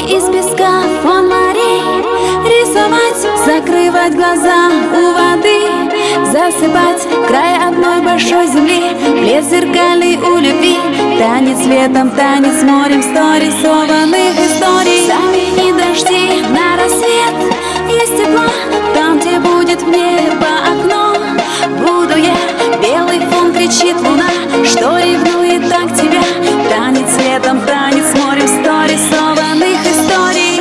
из песка, фон морей, рисовать, закрывать глаза у воды, засыпать край одной большой земли, лес зеркалей у любви, танец летом, танец морем, сто рисованных историй. Замени дожди на рассвет, есть тепло там, где будет в небо окно. Буду я, белый фон, кричит луна, что ревнует так тебя. Танец летом, танец морем, сто рисованных историй.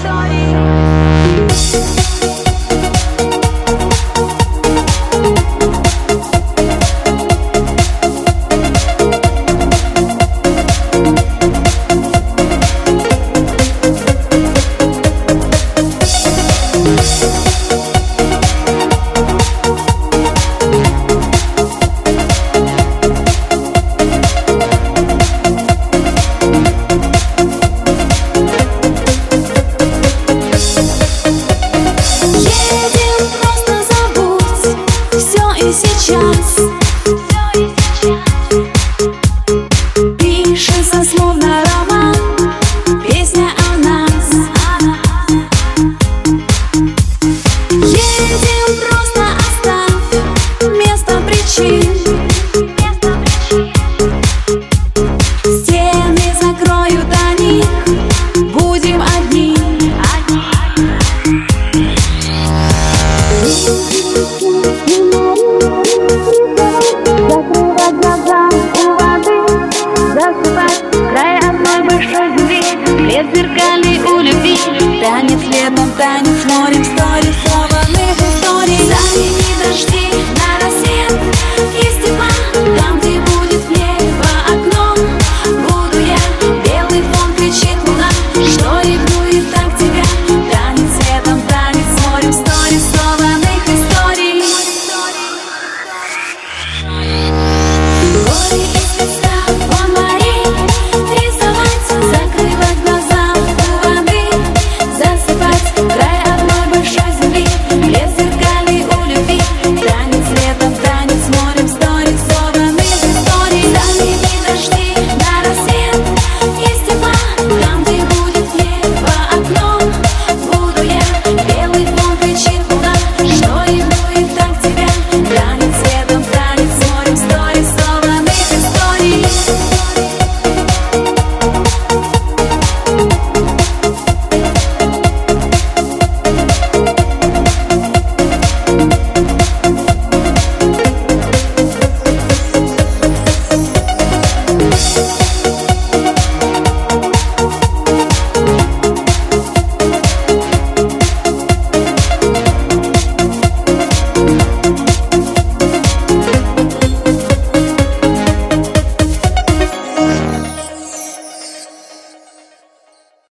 Сейчас пишется словно роман, песня о нас. Едем, просто оставь место причин. Стены закроют они, будем одни. Закрывать глаза у воды, засыпать край одной большой земли, лес зеркалей у любви, танец летом, танец морем, сто рисов.